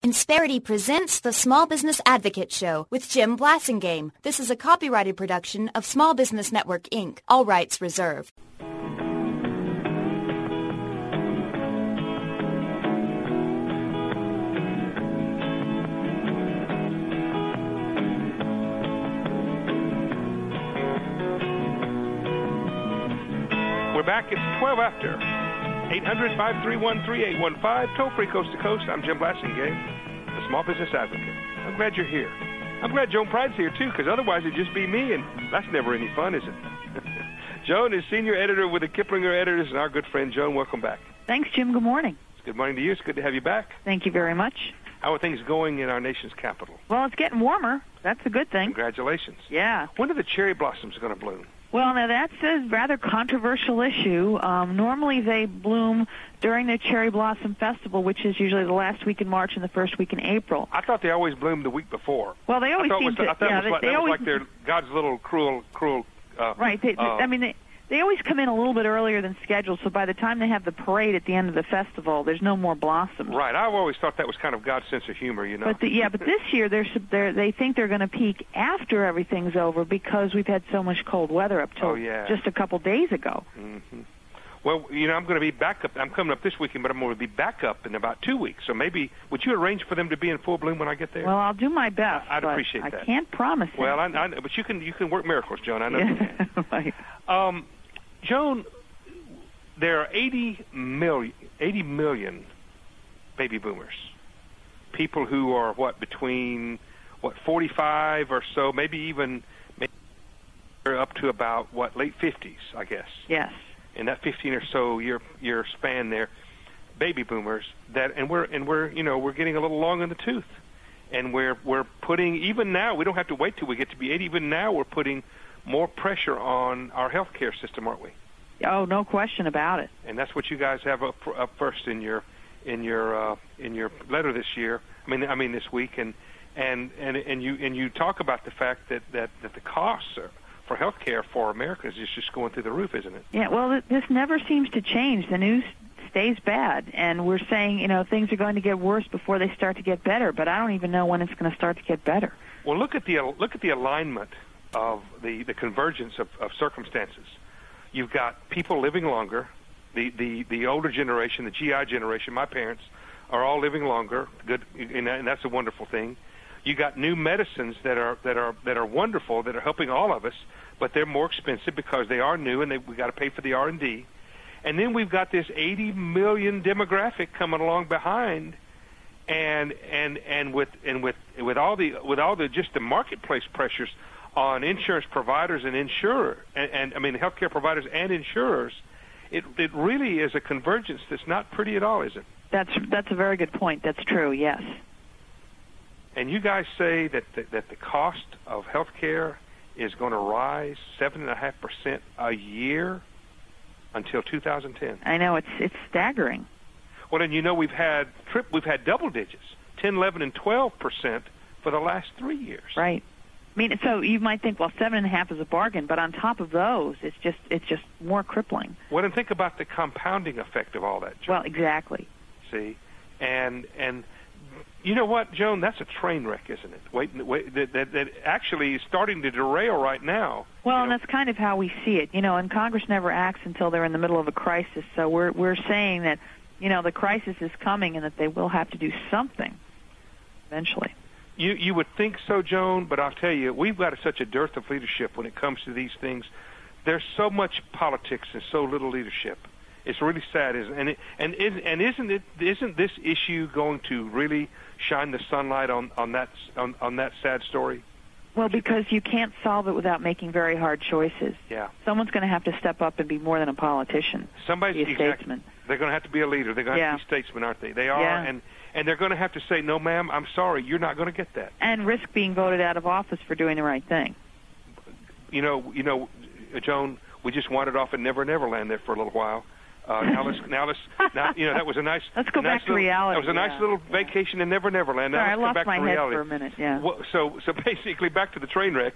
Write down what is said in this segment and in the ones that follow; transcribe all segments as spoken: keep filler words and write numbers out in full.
Insperity presents the Small Business Advocate Show with Jim Blasingame. This is a copyrighted production of Small Business Network, Incorporated. All rights reserved. We're back. It's twelve after. eight hundred, five three one, three eight one five, toll-free coast to coast. I'm Jim Blasingame, the Small Business Advocate. I'm glad you're here. I'm glad Joan Pride's here, too, because otherwise it'd just be me, and that's never any fun, is it? Joan is senior editor with the Kiplinger Editors, and our good friend Joan, welcome back. Thanks, Jim. Good morning. It's good morning to you. It's good to have you back. Thank you very much. How are things going in our nation's capital? Well, it's getting warmer. That's a good thing. Congratulations. Yeah. When are the cherry blossoms going to bloom? Well, now that's a rather controversial issue. Um, normally they bloom during the Cherry Blossom Festival, which is usually the last week in March and the first week in April. I thought they always bloomed the week before. Well, they always I seem was, to. I thought yeah, it was like, they, they that always, was like their God's little cruel, cruel. Uh, right. They, uh, I mean, they, they always come in a little bit earlier than scheduled, so by the time they have the parade at the end of the festival, there's no more blossoms. Right. I've always thought that was kind of God's sense of humor, you know. But the, yeah, but this year they're, they're, they think they're going to peak after everything's over because we've had so much cold weather up till oh, yeah. just a couple days ago. Mm-hmm. Well, you know, I'm going to be back up. I'm coming up this weekend, but I'm going to be back up in about two weeks. So maybe, would you arrange for them to be in full bloom when I get there? Well, I'll do my best. I'd but appreciate I that. I can't promise Well, it. I, I, but you can you can work miracles, Joan. I know you Yeah, can. right. Um, Joan, there are eighty million, eighty million baby boomers, people who are, what, between, what, forty-five or so, maybe even maybe up to about, what, late fifties, I guess. Yes. In that fifteen or so year year span there, baby boomers, that, and we're, and we're, you know, we're getting a little long in the tooth. And we're, we're putting, even now, we don't have to wait till we get to be eighty, even now we're putting more pressure on our health care system, aren't we? Oh, no question about it. And that's what you guys have up, up first in your in your uh, in your letter this year. I mean, I mean this week, and and and and you and you talk about the fact that that, that the costs are, for health care for Americans is just going through the roof, isn't it? Yeah. Well, this never seems to change. The news stays bad, and we're saying, you know, things are going to get worse before they start to get better. But I don't even know when it's going to start to get better. Well, look at the look at the alignment of the the convergence of, of circumstances. You've got people living longer. The, the, the older generation, the G I generation, my parents, are all living longer. Good, and that's a wonderful thing. You got new medicines that are that are that are wonderful, that are helping all of us, but they're more expensive because they are new, and they, we got to pay for the R and D. And then we've got this eighty million demographic coming along behind, and and and with and with with all the with all the just the marketplace pressures on insurance providers and insurer, and, and I mean healthcare providers and insurers, it it really is a convergence that's not pretty at all, is it? That's that's a very good point. That's true. Yes. And you guys say that the, that the cost of healthcare is going to rise seven and a half percent a year until two thousand ten. I know, it's it's staggering. Well, and you know we've had trip we've had double digits, ten, eleven, and twelve percent for the last three years. Right. I mean, so you might think, well, seven and a half is a bargain, but on top of those, it's just it's just more crippling. Well, and think about the compounding effect of all that, Joan. Well, exactly. See, and and you know what, Joan? That's a train wreck, isn't it? Wait, wait, that, that, that actually is starting to derail right now. Well, you and know? that's kind of how we see it, you know. And Congress never acts until they're in the middle of a crisis. So we're we're saying that, you know, the crisis is coming and that they will have to do something eventually. You you would think so, Joan, but I'll tell you, we've got such a dearth of leadership when it comes to these things. There's so much politics and so little leadership. It's really sad, isn't it? And it, and is, and isn't it isn't this issue going to really shine the sunlight on on that on, on that sad story? Well, because you can't solve it without making very hard choices. Yeah. Someone's going to have to step up and be more than a politician. Somebody's be a exactly, statesman. They're going to have to be a leader. They're going to yeah. have to be statesmen, aren't they? They are, yeah. and and they're going to have to say, no, ma'am, I'm sorry, you're not going to get that. And risk being voted out of office for doing the right thing. You know, you know, Joan, we just wandered off in Never Never Land there for a little while. Uh, now let's, now let's, now, you know, that was a nice. Let's go nice back to little, reality. That was a nice yeah. little yeah. vacation in Never Never Land. Now Sorry, let's I lost come back my to head reality. for a minute. Yeah. Well, so, so basically, back to the train wreck.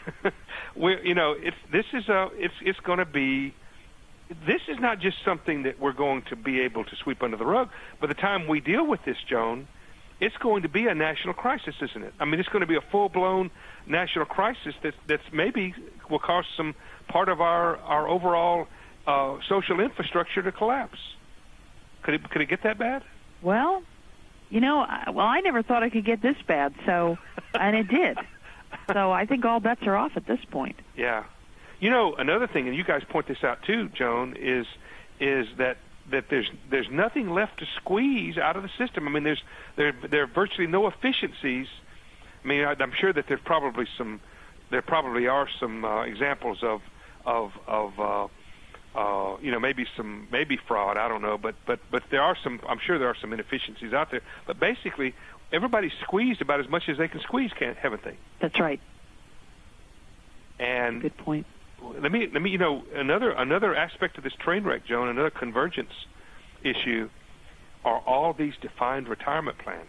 we, you know, it's this is a, it's it's going to be. This is not just something that we're going to be able to sweep under the rug. By the time we deal with this, Joan, it's going to be a national crisis, isn't it? I mean, it's going to be a full-blown national crisis that that's maybe will cause some part of our our overall uh, social infrastructure to collapse. Could it could it get that bad? Well, you know, I, well, I never thought it could get this bad, so and it did. So I think all bets are off at this point. Yeah. You know, another thing, and you guys point this out too, Joan, is is that that there's there's nothing left to squeeze out of the system. I mean, there's there there are virtually no efficiencies. I mean, I, I'm sure that there's probably some there probably are some uh, examples of of of uh, uh, you know maybe some maybe fraud. I don't know, but but but there are some. I'm sure there are some inefficiencies out there. But basically, everybody's squeezed about as much as they can squeeze, can't haven't they? That's right. And good point. Let me let me you know another another aspect of this train wreck, Joan, another convergence issue are all these defined retirement plans.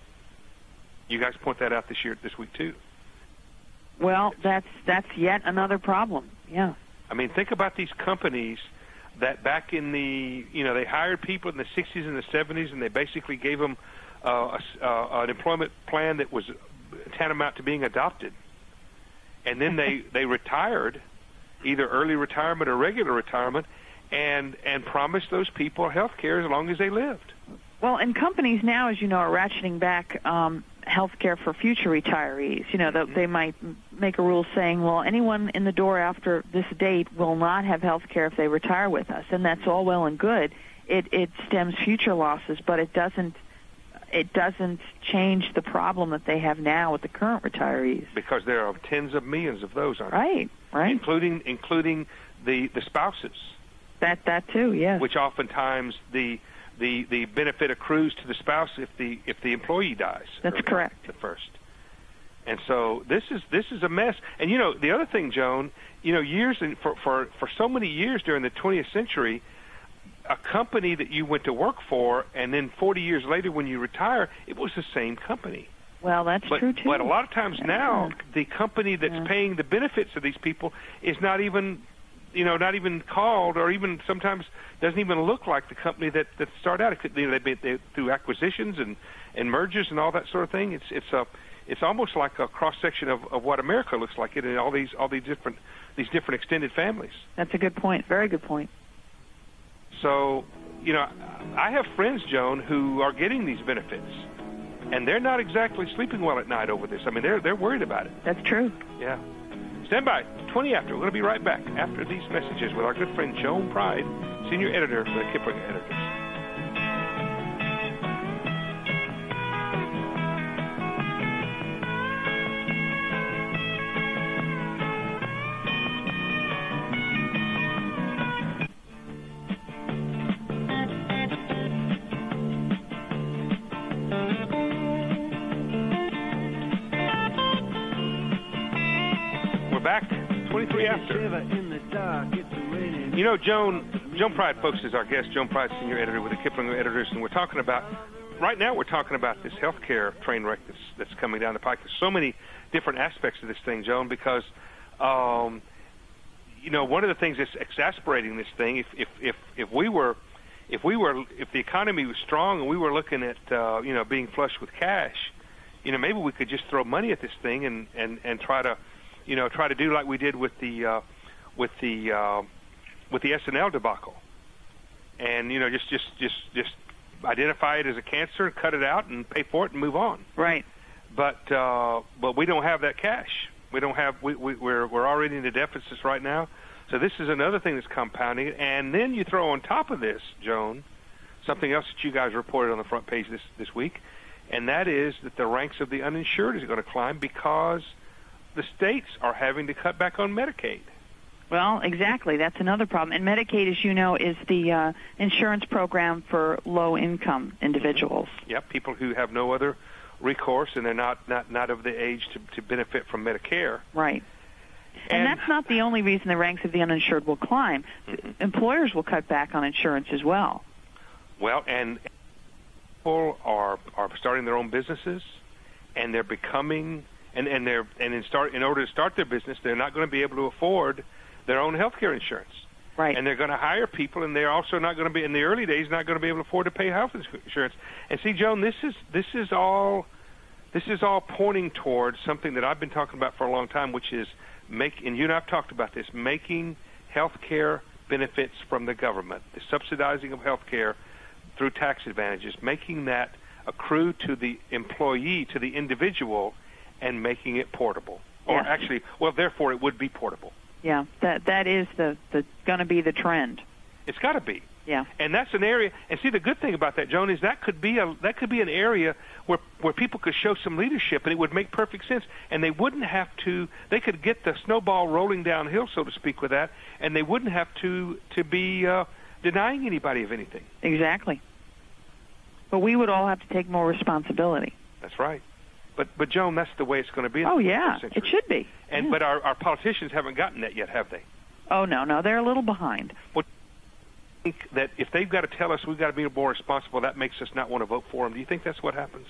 You guys point that out this year this week too. Well, that's that's yet another problem. Yeah. I mean, think about these companies that back in the you know they hired people in the sixties and the seventies, and they basically gave them uh, a, uh, an employment plan that was tantamount to being adopted, and then they they retired. Either early retirement or regular retirement, and and promise those people health care as long as they lived. Well, and companies now, as you know, are ratcheting back um, health care for future retirees. You know, mm-hmm. they might make a rule saying, well, anyone in the door after this date will not have health care if they retire with us, and that's all well and good. It it stems future losses, but it doesn't it doesn't change the problem that they have now with the current retirees. Because there are tens of millions of those, aren't there? Right. Right. Including including the, the spouses. That that too, yes. Which oftentimes the the the benefit accrues to the spouse if the if the employee dies. That's correct. The first. And so this is this is a mess. And you know the other thing, Joan, you know years in, for for for so many years during the twentieth century, a company that you went to work for, and then forty years later when you retire, it was the same company. Well, that's but, true, too. But a lot of times now, yeah. the company that's yeah. paying the benefits of these people is not even, you know, not even called, or even sometimes doesn't even look like the company that, that started out. It could, you know, they've been they, through acquisitions and, and mergers and all that sort of thing. It's it's a it's almost like a cross section of, of what America looks like in all these all these different these different extended families. That's a good point. Very good point. So, you know, I have friends, Joan, who are getting these benefits. And they're not exactly sleeping well at night over this. I mean, they're they're worried about it. That's true. Yeah. Stand by. twenty after. We're going to be right back after these messages with our good friend Joan Pride, senior editor for the Kipling Editors. Back, twenty-three after. You know, Joan, Joan Pride, folks, is our guest. Joan Pride, senior editor with the Kipling Editors, and we're talking about, right now we're talking about this healthcare train wreck that's, that's coming down the pike. There's so many different aspects of this thing, Joan, because, um, you know, one of the things that's exasperating this thing, if, if, if, if we were, if we were, if the economy was strong and we were looking at, uh, you know, being flush with cash, you know, maybe we could just throw money at this thing and, and, and try to, you know, try to do like we did with the uh, with the uh, with the S N L debacle, and you know, just just just just identify it as a cancer, cut it out, and pay for it, and move on. Right. But uh, but we don't have that cash. We don't have. We, we, we're we're already in the deficits right now. So this is another thing that's compounding it. And then you throw on top of this, Joan, something else that you guys reported on the front page this this week, and that is that the ranks of the uninsured is going to climb because the states are having to cut back on Medicaid. Well, exactly. That's another problem. And Medicaid, as you know, is the uh, insurance program for low-income individuals. Yep, people who have no other recourse and they're not, not, not of the age to, to benefit from Medicare. Right. And, and that's not the only reason the ranks of the uninsured will climb. Mm-hmm. Employers will cut back on insurance as well. Well, and people are, are starting their own businesses, and they're becoming... And, and they're and in start in order to start their business, they're not going to be able to afford their own health care insurance. Right. And they're going to hire people, and they're also not going to be, in the early days, not going to be able to afford to pay health insurance. And see, Joan, this is this is all this is all pointing towards something that I've been talking about for a long time, which is make, and you and I have talked about this, making health care benefits from the government, the subsidizing of health care through tax advantages, making that accrue to the employee, to the individual, and making it portable. Or Yes. actually, well, therefore, it would be portable. Yeah, that that is the, the going to be the trend. It's got to be. Yeah. And that's an area. And see, the good thing about that, Joan, is that could be a that could be an area where where people could show some leadership, and it would make perfect sense. And they wouldn't have to. They could get the snowball rolling downhill, so to speak, with that, and they wouldn't have to to be uh, denying anybody of anything. Exactly. But we would all have to take more responsibility. That's right. But but Joan, that's the way it's going to be. In Oh the yeah, century. it should be. And yeah. but our, our politicians haven't gotten that yet, have they? Oh no, no, they're a little behind. What do you think that if they've got to tell us we've got to be more responsible, that makes us not want to vote for them? Do you think that's what happens?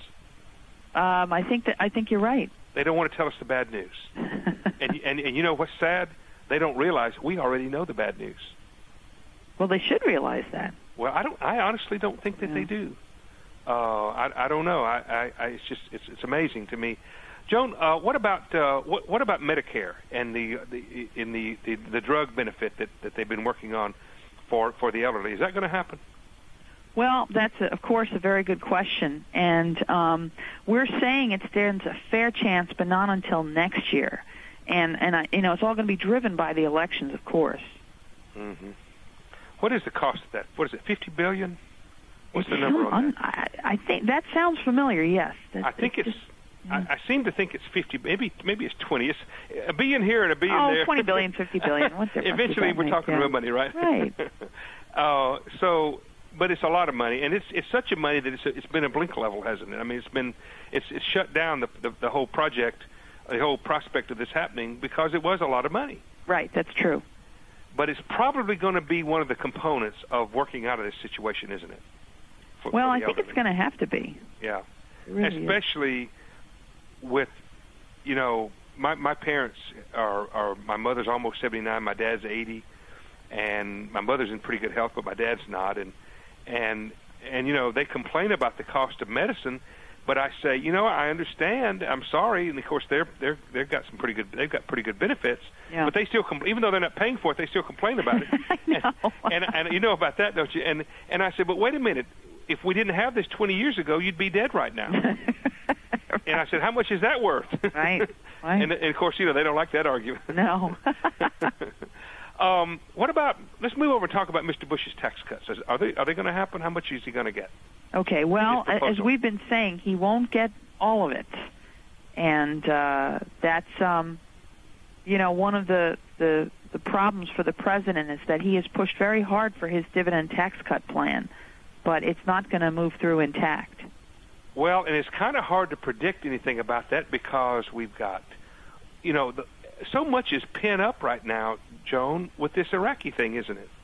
Um, I think that I think you're right. They don't want to tell us the bad news. and, and and you know what's sad? They don't realize we already know the bad news. Well, they should realize that. Well, I don't. I honestly don't think that Yeah. they do. Uh, I, I don't know. I, I, I it's just it's, it's amazing to me. Joan, uh, what about uh, what, what about Medicare and the the in the, the, the drug benefit that, that they've been working on for, for the elderly? Is that going to happen? Well, that's a, of course a very good question, and um, we're saying it stands a fair chance, but not until next year. And and I, you know, it's all going to be driven by the elections, of course. Mm-hmm. What is the cost of that? What is it? Fifty billion? What's the It's number some on un- that? I, I think that sounds familiar. Yes, That- I think it's. just- I, I seem to think it's fifty. Maybe maybe it's twenty. It's a billion here and a billion Oh, there. twenty billion, fifty billion. What difference does Eventually, that we're make? talking Yeah. real money, right? Right. uh, so, but it's a lot of money, and it's it's such a money that it's it's been a blink level, hasn't it? I mean, it's been it's it's shut down the the, the whole project, the whole prospect of this happening because it was a lot of money. Right. That's true. But it's probably going to be one of the components of working out of this situation, isn't it? For, Well, for I the think it's elderly. going to have to be. Yeah. It really is. Especially with, you know, my my parents are, are my mother's almost seventy-nine, my dad's eighty, and my mother's in pretty good health, but my dad's not, and and and you know they complain about the cost of medicine, but I say, you know, I understand, I'm sorry, and of course they're they're they've got some pretty good they've got pretty good benefits, Yeah. but they still compl- even though they're not paying for it, they still complain about it. I know. And, and and you know about that, don't you? And and I said, but wait a minute. If we didn't have this twenty years ago, you'd be dead right now. And I said, how much is that worth? Right, right. and, and, of course, you know, they don't like that argument. No. um, what about, let's move over and talk about Mister Bush's tax cuts. Are they are they going to happen? How much is he going to get? Okay, well, His proposal. as we've been saying, he won't get all of it. And uh, that's, um, you know, one of the, the, the problems for the president is that he has pushed very hard for his dividend tax cut plan, but it's not going to move through intact. Well, and it's kind of hard to predict anything about that because we've got, you know, the, so much is pent up right now, Joan, with this Iraqi thing, isn't it?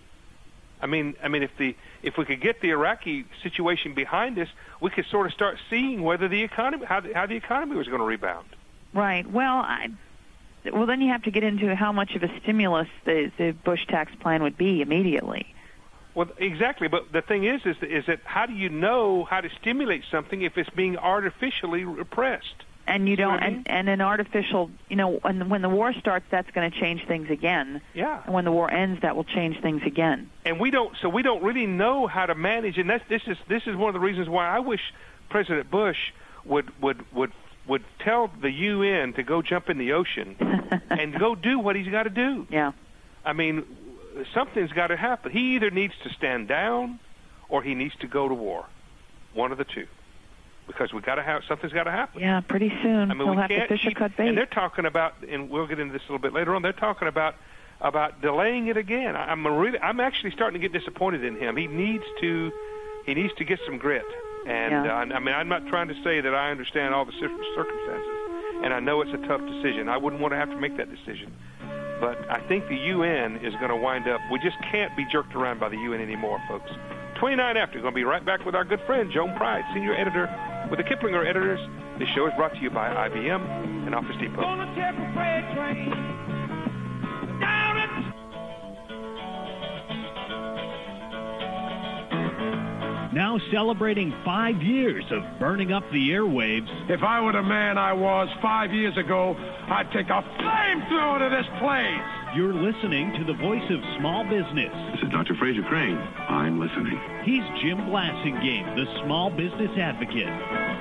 I mean, I mean, if the if we could get the Iraqi situation behind us, we could sort of start seeing whether the economy, how the, how the economy was going to rebound. Right. Well, I, well, then you have to get into how much of a stimulus the, the Bush tax plan would be immediately. Well, exactly. But the thing is, is, is that how do you know how to stimulate something if it's being artificially repressed? And you See don't, what I mean? and, and an artificial, you know, when, when the war starts, that's going to change things again. Yeah. And when the war ends, that will change things again. And we don't, so we don't really know how to manage. And that's, this is this is one of the reasons why I wish President Bush would would would would tell the U N to go jump in the ocean and go do what he's got to do. Yeah. I mean, something's got to happen. He either needs to stand down or he needs to go to war. One of the two. Because we got to have something's got to happen. Yeah, pretty soon I mean, he'll we have can't to fish keep, or cut bait. And they're talking about, and we'll get into this a little bit later on. They're talking about about delaying it again. I'm really, I'm actually starting to get disappointed in him. He needs to, he needs to get some grit. And Yeah. uh, I mean, I'm not trying to say that I understand all the cir- circumstances, and I know it's a tough decision. I wouldn't want to have to make that decision. But I think the U N is going to wind up. We just can't be jerked around by the U N anymore, folks. twenty-nine after. Going to be right back with our good friend Joan Pride, senior editor with the Kiplinger Editors. This show is brought to you by I B M and Office Depot. Gonna take a freight train down at now celebrating five years of burning up the airwaves. If I were the man I was five years ago, I'd take a flamethrower to this place. You're listening to the voice of small business. This is Doctor Fraser Crane. I'm listening. He's Jim Blasingame, the small business advocate.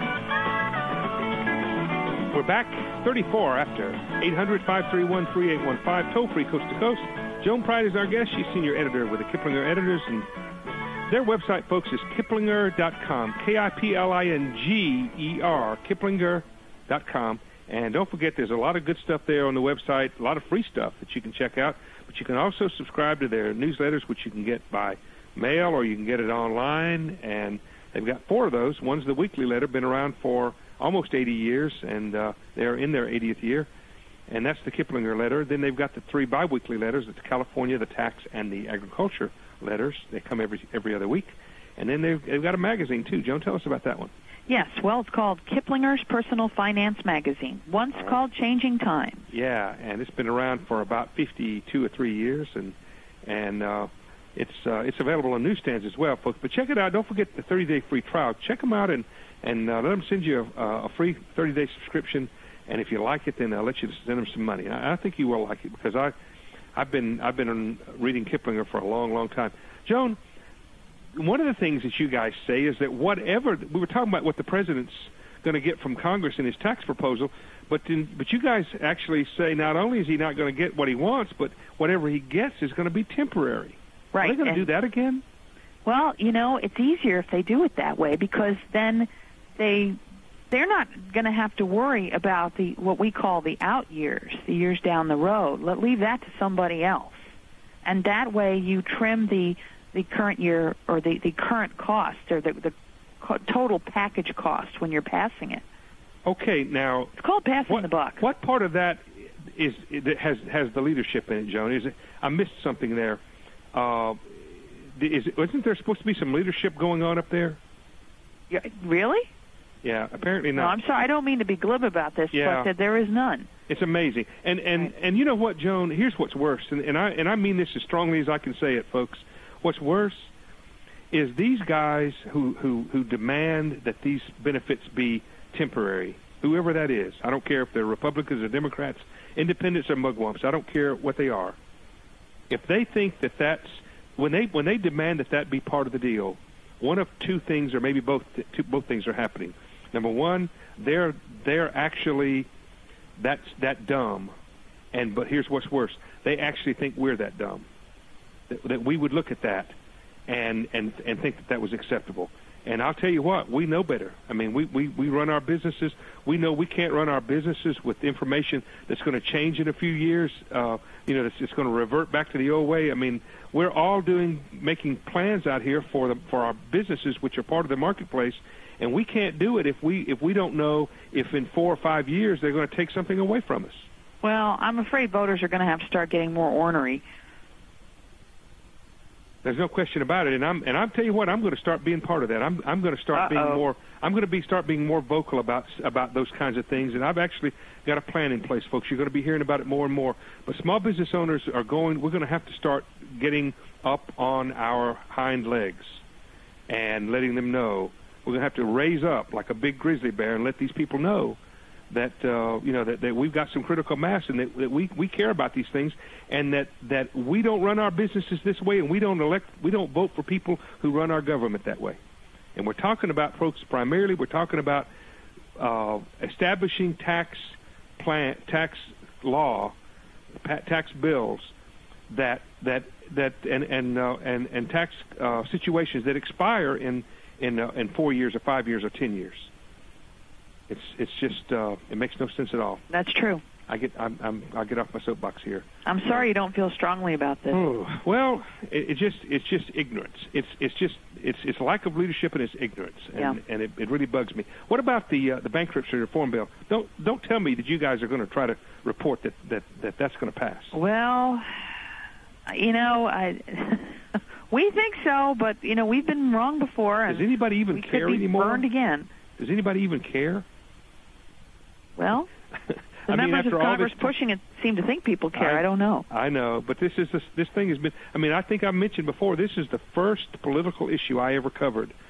We're back, thirty-four after. eight hundred, five three one, three eight one five, toll-free coast to coast. Joan Pride is our guest. She's senior editor with the Kiplinger Editors, and their website, folks, is kiplinger dot com, K I P L I N G E R, kiplinger dot com. And don't forget, there's a lot of good stuff there on the website, a lot of free stuff that you can check out. But you can also subscribe to their newsletters, which you can get by mail or you can get it online. And they've got four of those. One's the weekly letter, been around for almost eighty years, and uh, they're in their eightieth year. And that's the Kiplinger letter. Then they've got the three biweekly letters, the California, the tax, and the agriculture letters. They come every every other week. And then they've, they've got a magazine, too. Joan, tell us about that one. Yes, well, it's called Kiplinger's Personal Finance Magazine, once right. called Changing Times. Yeah, and it's been around for about fifty-two or three years, and and uh, it's uh, it's available on newsstands as well, folks. But check it out. Don't forget the thirty-day free trial. Check them out and, and uh, let them send you a, a free thirty-day subscription. And if you like it, then I'll let you send them some money. I, I think you will like it because I, I've been I've been reading Kiplinger for a long, long time. Joan, one of the things that you guys say is that whatever we were talking about, what the president's going to get from Congress in his tax proposal, but then, but you guys actually say not only is he not going to get what he wants, but whatever he gets is going to be temporary. Right. Are they going to do that again? Well, you know, it's easier if they do it that way because then they. They're not going to have to worry about the what we call the out years, the years down the road. Let leave that to somebody else, and that way you trim the the current year or the, the current cost or the the co- total package cost when you're passing it. Okay, now it's called passing what, the buck. What part of that is that has has the leadership in it, Joan? Is it, I missed something there. Uh, is isn't there supposed to be some leadership going on up there? Yeah, really? Yeah, apparently not. No, I'm sorry. I don't mean to be glib about this, yeah. but that there is none. It's amazing. And and, right. and you know what, Joan? Here's what's worse, and, and I and I mean this as strongly as I can say it, folks. What's worse is these guys who, who, who demand that these benefits be temporary, whoever that is. I don't care if they're Republicans or Democrats, independents or mugwumps. I don't care what they are. If they think that that's when they when they demand that that be part of the deal, one of two things, or maybe both two, both things are happening. Number one, they're they're actually that's that dumb, and but here's what's worse: they actually think we're that dumb, that, that we would look at that and and and think that that was acceptable. And I'll tell you what, we know better. I mean, we, we, we run our businesses. We know we can't run our businesses with information that's going to change in a few years. Uh, you know, it's, it's going to revert back to the old way. I mean, we're all doing making plans out here for the for our businesses, which are part of the marketplace, and we can't do it if we if we don't know if in four or five years they're going to take something away from us. Well, I'm afraid voters are going to have to start getting more ornery. There's no question about it, and I'm and I'm tell you what, I'm going to start being part of that. I'm I'm going to start Uh-oh. being more. I'm going to be start being more vocal about about those kinds of things, and I've actually got a plan in place, folks. You're going to be hearing about it more and more. But small business owners are going. We're going to have to start getting up on our hind legs and letting them know. We're going to have to raise up like a big grizzly bear and let these people know that uh, you know that, that we've got some critical mass and that, that we, we care about these things, and that, that we don't run our businesses this way, and we don't elect we don't vote for people who run our government that way. And we're talking about, folks, primarily we're talking about uh, establishing tax plan tax law, tax bills that that that and and uh, and, and tax uh, situations that expire in in uh, in four years or five years or ten years. It's it's just uh, it makes no sense at all. That's true. I get I'm, I'm I'll get off my soapbox here. I'm sorry you don't feel strongly about this. Oh, well, it, it just it's just ignorance. It's it's just it's it's lack of leadership and it's ignorance, and yeah. and it, it really bugs me. What about the uh, the bankruptcy reform bill? Don't don't tell me that you guys are going to try to report that that, that that's going to pass. Well, you know, I we think so, but you know we've been wrong before. And does anybody even we care could be anymore? Burned again. Does anybody even care? Well, the I mean, members of Congress this, pushing it seem to think people care. I, I don't know. I know, but this is this, this thing has been. I mean, I think I mentioned before. This is the first political issue I ever covered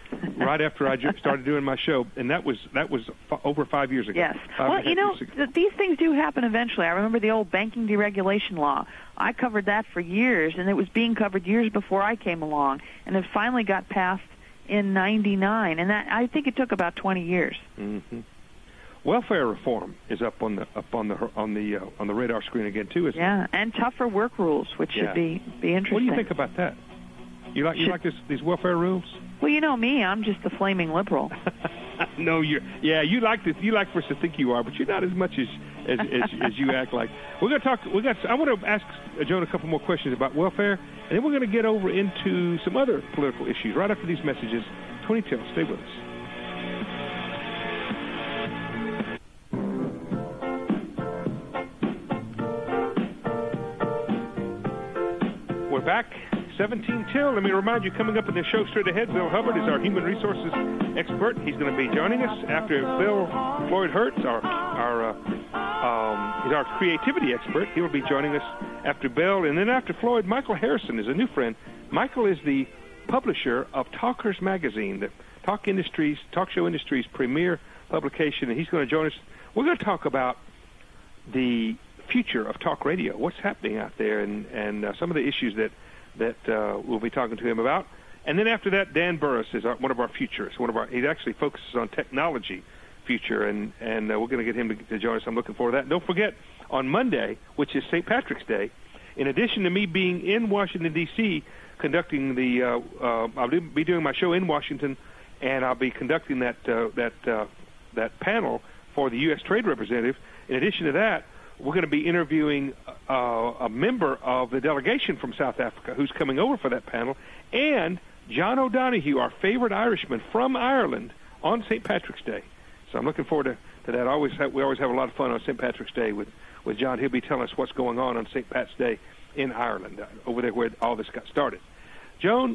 right after I ju- started doing my show, and that was that was f- over five years ago. Yes. Five Well, you know, th- these things do happen eventually. I remember the old banking deregulation law. I covered that for years, and it was being covered years before I came along, and it finally got passed in ninety-nine, and that I think it took about twenty years. Mm-hmm. Welfare reform is up on the up on the on the uh, on the radar screen again too, isn't yeah, it? Yeah, and tougher work rules, which yeah. should be be interesting. What do you think about that? You like you should, like this, these welfare rules? Well, you know me, I'm just a flaming liberal. No, you yeah, you like this. You like for us to think you are, but you're not as much as as, as, as you act like. We're going to talk. We got. I want to ask Joan a couple more questions about welfare, and then we're going to get over into some other political issues right after these messages. twenty till. Stay with us. We're back. seventeen till. Let me remind you, coming up in the show straight ahead, Bill Hubbard is our human resources expert. He's going to be joining us after Bill. Floyd Hertz, our our uh, um, is our creativity expert. He will be joining us after Bill, and then after Floyd, Michael Harrison is a new friend. Michael is the publisher of Talkers Magazine, the talk industries, talk show industry's premier publication, and he's going to join us. We're going to talk about the future of talk radio, what's happening out there, and and uh, some of the issues that. that uh, we'll be talking to him about. And then after that, Dan Burris is our, one of our futurists. One of our, he actually focuses on technology future, and, and uh, we're going to get him to, to join us. I'm looking forward to that. And don't forget, on Monday, which is Saint Patrick's Day, in addition to me being in Washington, D C, conducting the, uh, uh, I'll do, be doing my show in Washington, and I'll be conducting that, uh, that, uh, that panel for the U S Trade Representative. In addition to that, we're going to be interviewing uh, a member of the delegation from South Africa who's coming over for that panel, and John O'Donohue, our favorite Irishman from Ireland, on Saint Patrick's Day. So I'm looking forward to, to that. I always have, we always have a lot of fun on Saint Patrick's Day with, with John. He'll be telling us what's going on on Saint Pat's Day in Ireland, uh, over there where all this got started. Joan,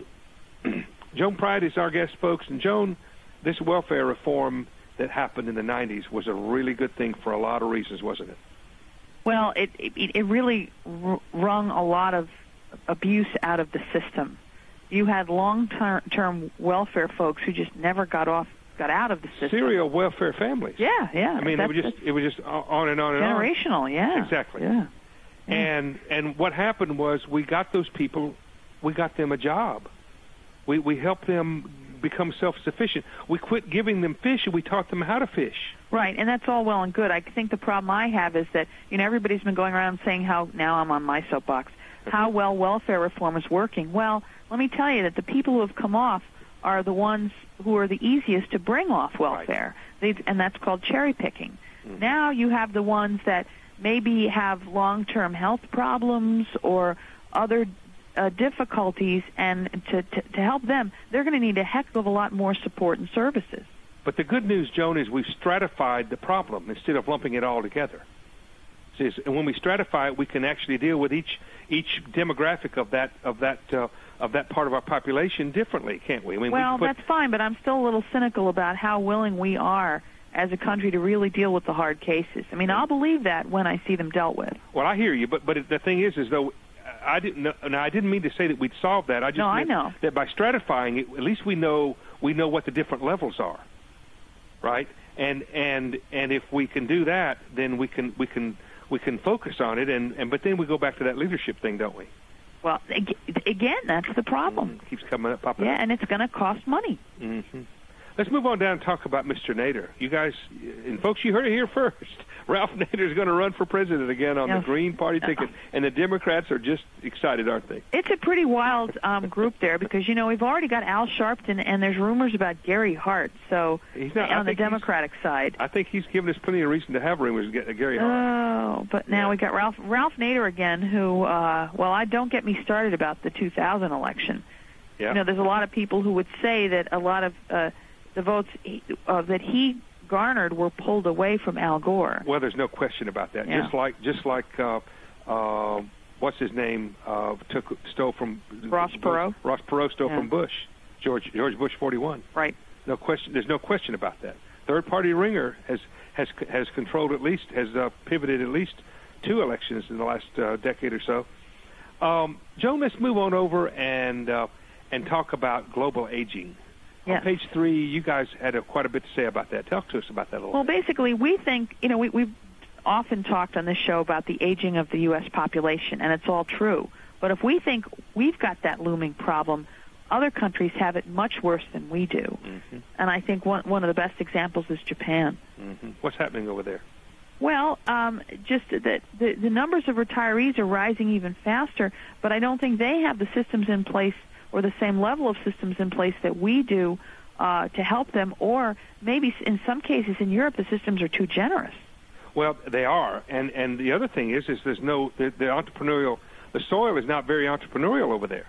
Joan Pride is our guest, folks, and Joan, this welfare reform that happened in the nineties was a really good thing for a lot of reasons, wasn't it? Well, it, it it really wrung a lot of abuse out of the system. You had long-term welfare folks who just never got off, got out of the system. Serial welfare families. Yeah, yeah. I mean, it was just it was just on and on and generational, on. Generational, yeah. Exactly. Yeah. yeah. And and what happened was we got those people, we got them a job. We we helped them become self-sufficient. We quit giving them fish, and we taught them how to fish. Right, and that's all well and good. I think the problem I have is that, you know, everybody's been going around saying how, now I'm on my soapbox, how well welfare reform is working. Well, let me tell you that the people who have come off are the ones who are the easiest to bring off welfare, right. they, and that's called cherry picking. Mm-hmm. Now you have the ones that maybe have long-term health problems or other Uh, difficulties, and to, to, to help them, they're going to need a heck of a lot more support and services. But the good news, Joan, is we've stratified the problem instead of lumping it all together. See, and when we stratify it, we can actually deal with each each demographic of that of that uh, of that part of our population differently, can't we? I mean, well, we put, that's fine, but I'm still a little cynical about how willing we are as a country to really deal with the hard cases. I mean, I'll believe that when I see them dealt with. Well, I hear you, but but the thing is, is though. I didn't. Know, now, I didn't mean to say that we'd solve that. I just no, meant I know. that by stratifying it, at least we know we know what the different levels are, right? And and and if we can do that, then we can we can we can focus on it. And, and but then we go back to that leadership thing, don't we? Well, again, that's the problem. Mm, keeps coming up, popping yeah, up. and it's going to cost money. Mm-hmm. Let's move on down and talk about Mister Nader. You guys, and folks, you heard it here first. Ralph Nader is going to run for president again on yes. the Green Party ticket, and the Democrats are just excited, aren't they? It's a pretty wild um, group there because, you know, we've already got Al Sharpton, and there's rumors about Gary Hart, so he's not, on the Democratic side. I think he's given us plenty of reason to have rumors get Gary Hart. Oh, but now yeah. we got Ralph Ralph Nader again, who, uh, well, I don't get me started about the two thousand election. Yeah. You know, there's a lot of people who would say that a lot of uh, the votes he, uh, that he garnered were pulled away from Al Gore. Well, there's no question about that. Yeah. Just like, just like, uh, uh, what's his name? Uh, took stole from Ross Perot. Ross Perot stole yeah. from Bush, George George Bush forty-one. Right. No question. There's no question about that. Third party ringer has has has controlled at least has uh, pivoted at least two elections in the last uh, decade or so. Um, Joan, let's move on over and uh, and talk about global aging. Yes. On page three, you guys had a, quite a bit to say about that. Talk to us about that a little Well, bit. basically, we think, you know, we, we've often talked on this show about the aging of the U S population, and it's all true. But if we think we've got that looming problem, other countries have it much worse than we do. Mm-hmm. And I think one, one of the best examples is Japan. Mm-hmm. What's happening over there? Well, um, just that the, the numbers of retirees are rising even faster, but I don't think they have the systems in place or the same level of systems in place that we do uh, to help them, or maybe in some cases in Europe the systems are too generous. Well, they are, and and the other thing is, is there's no the, the entrepreneurial. The soil is not very entrepreneurial over there,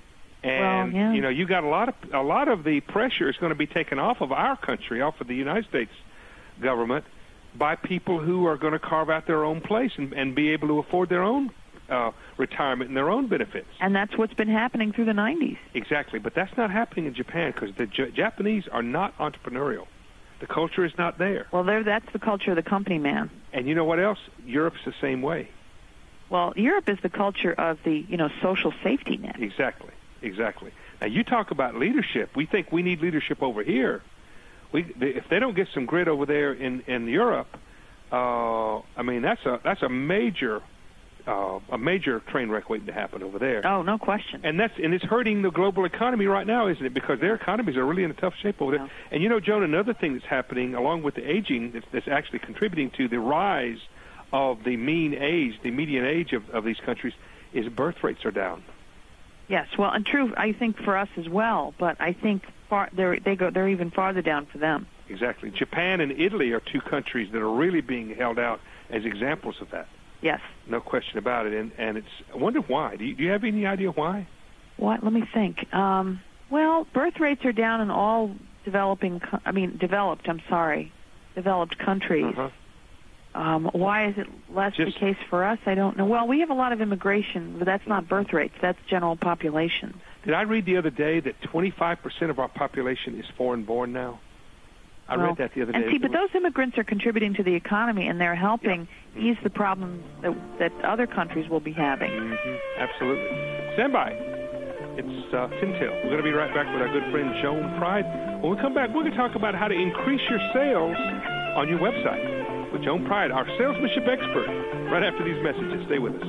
and well, yeah. you know you got a lot of a lot of the pressure is going to be taken off of our country, off of the United States government, by people who are going to carve out their own place and, and be able to afford their own uh, retirement and their own benefits. And that's what's been happening through the nineties. Exactly, but that's not happening in Japan because the J- Japanese are not entrepreneurial. The culture is not there. Well, there, that's the culture of the company man. And you know what else? Europe's the same way. Well, Europe is the culture of the, you know, social safety net. Exactly, exactly. Now, you talk about leadership. We think we need leadership over here. We, if they don't get some grit over there in, in Europe, uh, I mean, that's a that's a major uh, a major train wreck waiting to happen over there. Oh, no question. And that's and it's hurting the global economy right now, isn't it? Because their economies are really in a tough shape over there. No. And you know, Joan, another thing that's happening along with the aging that's, that's actually contributing to the rise of the mean age, the median age of, of these countries, is birth rates are down. Yes, well, and true, I think for us as well, but I think far, they're, they go, they're even farther down for them. Exactly. Japan and Italy are two countries that are really being held out as examples of that. Yes. No question about it. And, and it's, I wonder why. Do you, do you have any idea why? What? Let me think. Um, well, birth rates are down in all developing, co- I mean, developed, I'm sorry, developed countries. Uh-huh. Um, why is it less Just, the case for us? I don't know. Well, we have a lot of immigration, but that's not birth rates. That's general population. Did I read the other day that twenty-five percent of our population is foreign-born now? I well, read that the other day. And see, but those immigrants are contributing to the economy, and they're helping yeah. ease the problem that, that other countries will be having. Mm-hmm. Absolutely. Stand by. It's uh, Tin Tail. We're going to be right back with our good friend Joan Pride. When we come back, we're going to talk about how to increase your sales on your website with Joan Pride, our salesmanship expert, right after these messages. Stay with us.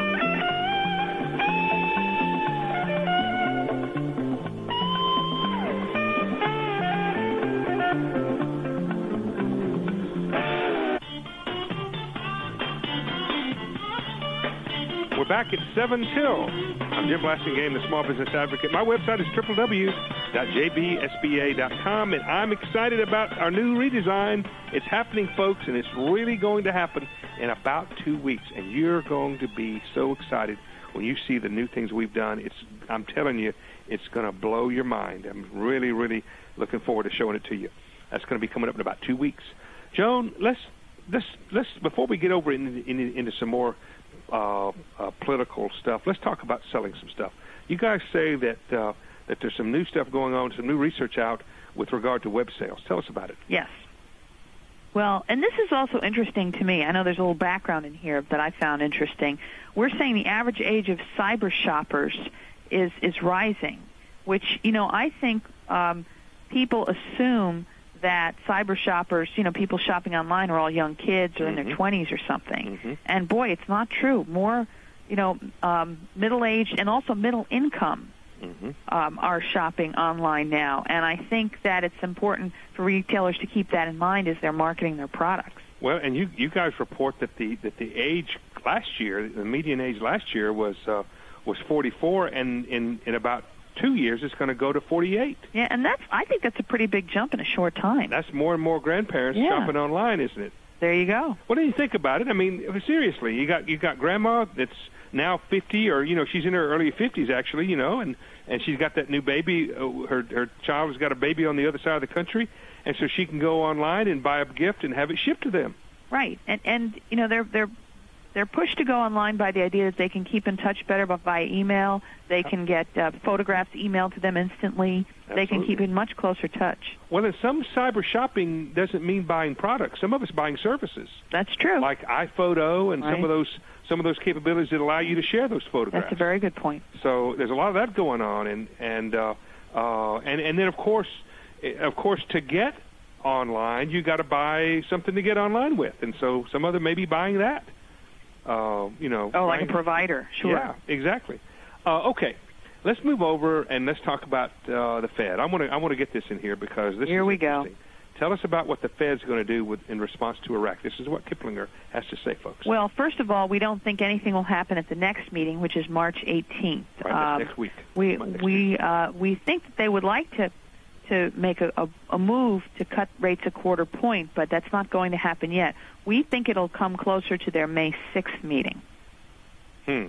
We're back at seven till. I'm Jim Blasingame, the Small Business Advocate. My website is w w w dot j b s b a dot com, and I'm excited about our new redesign. It's happening, folks, and it's really going to happen in about two weeks, and you're going to be so excited when you see the new things we've done. It's, I'm telling you, it's going to blow your mind. I'm really, really looking forward to showing it to you. That's going to be coming up in about two weeks. Joan, let's let's let's before we get over into, into, into some more Uh, uh, political stuff, let's talk about selling some stuff. You guys say that uh, that there's some new stuff going on, some new research out with regard to web sales. Tell us about it. Yes. Well, and this is also interesting to me. I know there's a little background in here that I found interesting. We're saying the average age of cyber shoppers is, is rising, which, you know, I think um, people assume that cyber shoppers, you know, people shopping online are all young kids or in mm-hmm. their twenties or something. Mm-hmm. And, boy, it's not true. More, you know, um, middle-aged and also middle income mm-hmm. um, are shopping online now. And I think that it's important for retailers to keep that in mind as they're marketing their products. Well, and you you guys report that the that the age last year, the median age last year was uh, was forty-four, and in, in about two years it's going to go to forty-eight. Yeah, and that's I think that's a pretty big jump in a short time. That's more and more grandparents yeah. shopping online, isn't it? There you go. What do you think about it? I mean, seriously, you got you got grandma that's now fifty, or you know, she's in her early fifties actually, you know, and and she's got that new baby. Uh, her her child has got a baby on the other side of the country, and so she can go online and buy a gift and have it shipped to them. Right, and and you know they're they're they're pushed to go online by the idea that they can keep in touch better by email. They can get uh, photographs emailed to them instantly. Absolutely. They can keep in much closer touch. Well, and some cyber shopping doesn't mean buying products. Some of it's buying services. That's true. Like iPhoto and right. some of those some of those capabilities that allow you to share those photographs. That's a very good point. So there's a lot of that going on, and and uh, uh, and and then of course of course, to get online, you got to buy something to get online with, and so some other may be buying that. Uh, you know. Oh, like right? a provider, sure. Yeah, exactly. Uh, okay, let's move over and let's talk about uh, the Fed. I want to I want to get this in here because this here is we go. interesting. Tell us about what the Fed's going to do with, in response to Iraq. This is what Kiplinger has to say, folks. Well, first of all, we don't think anything will happen at the next meeting, which is March eighteenth. Right, that's um, next week. We Next we week. uh, we think that they would like to to make a, a, a move to cut rates a quarter point, but that's not going to happen yet. We think it'll come closer to their May sixth meeting. Hmm.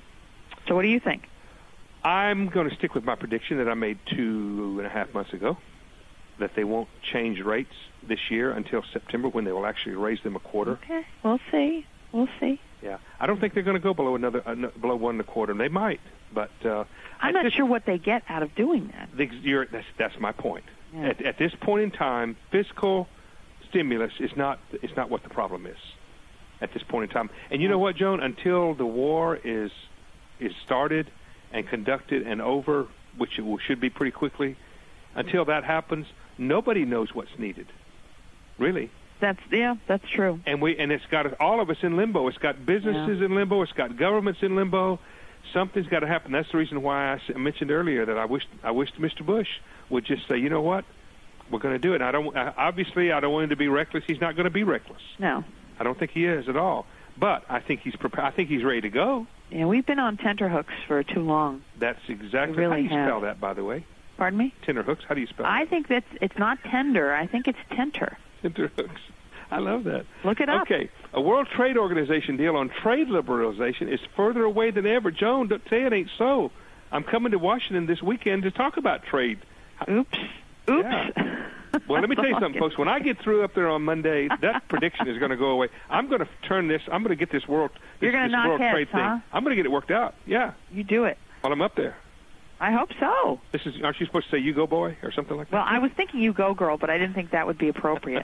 So what do you think? I'm going to stick with my prediction that I made two and a half months ago, that they won't change rates this year until September, when they will actually raise them a quarter. Okay, we'll see. We'll see. Yeah, I don't think they're going to go below another uh, below one and a quarter. They might, but uh, I'm not this, sure what they get out of doing that. The, you're, that's that's my point. Yeah. At, at this point in time, fiscal stimulus is not is not what the problem is. At this point in time, and you know what, Joan? Until the war is is started and conducted and over, which it will, should be pretty quickly, until that happens, nobody knows what's needed. Really. That's yeah, that's true. And we and it's got all of us in limbo. It's got businesses yeah. in limbo. It's got governments in limbo. Something's got to happen. That's the reason why I mentioned earlier that I wish I wished Mister Bush would just say, you know what, we're going to do it. And I don't obviously I don't want him to be reckless. He's not going to be reckless. No, I don't think he is at all. But I think he's prepared. I think he's ready to go. Yeah, we've been on tenterhooks for too long. That's exactly we really how do you have. spell that, by the way. Pardon me? Tenterhooks. How do you spell I that? think that's it's not tender. I think it's tenter. Tenterhooks. I love that. Look it up. Okay. A World Trade Organization deal on trade liberalization is further away than ever. Joan, don't say it ain't so. I'm coming to Washington this weekend to talk about trade. Oops. Oops. Yeah. Well, let me tell you something, folks. When I get through up there on Monday, that prediction is going to go away. I'm going to turn this. I'm going to get this world. This, You're going to this knock world heads, trade huh? thing. I'm going to get it worked out. Yeah. You do it. While I'm up there. I hope so. This is. Aren't you supposed to say "you go, boy" or something like that? Well, I was thinking "you go, girl," but I didn't think that would be appropriate.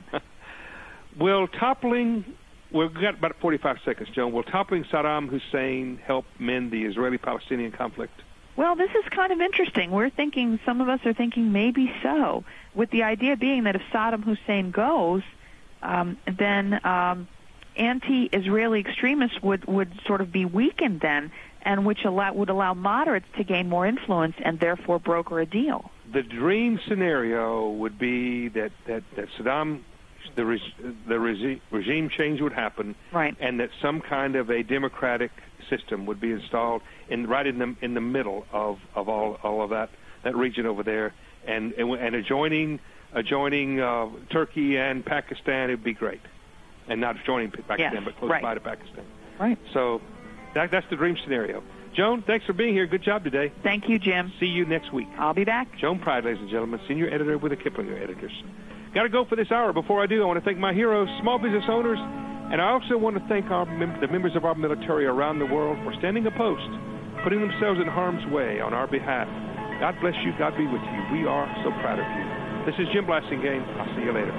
Will toppling, we've got about forty-five seconds, Joan. Will toppling Saddam Hussein help mend the Israeli-Palestinian conflict? Well, this is kind of interesting. We're thinking, some of us are thinking maybe so, with the idea being that if Saddam Hussein goes, um, then um, anti-Israeli extremists would, would sort of be weakened then, and which allow, would allow moderates to gain more influence and therefore broker a deal. The dream scenario would be that, that, that Saddam... the re- the regi- regime change would happen, right, and that some kind of a democratic system would be installed in right in the in the middle of, of all all of that that region over there, and and, and adjoining adjoining uh, Turkey and Pakistan, it'd be great, and not adjoining Pakistan, yes, but close right. by to Pakistan. Right. So that that's the dream scenario. Joan, thanks for being here. Good job today. Thank you, Jim. See you next week. I'll be back. Joan Pride, ladies and gentlemen, senior editor with the Kiplinger Editors. Got to go for this hour. Before I do, I want to thank my heroes, small business owners, and I also want to thank our mem- the members of our military around the world for standing a post, putting themselves in harm's way on our behalf. God bless you. God be with you. We are so proud of you. This is Jim Blasingame. I'll see you later.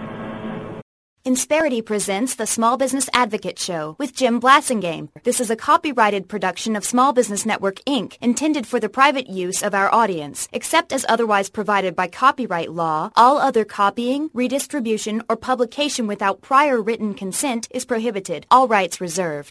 Insperity presents the Small Business Advocate Show with Jim Blasingame. This is a copyrighted production of Small Business Network, Incorporated, intended for the private use of our audience. Except as otherwise provided by copyright law, all other copying, redistribution, or publication without prior written consent is prohibited. All rights reserved.